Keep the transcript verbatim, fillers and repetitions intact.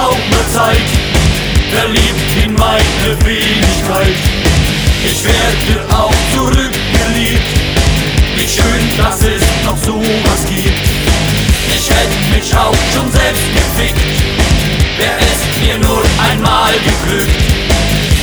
auch nur Zeit, verliebt in meine Wenigkeit. Ich werde auch zurückgeliebt, wie schön, dass es noch sowas gibt. Ich hätte mich auch schon selbst gefickt, wär es mir nur einmal geglückt.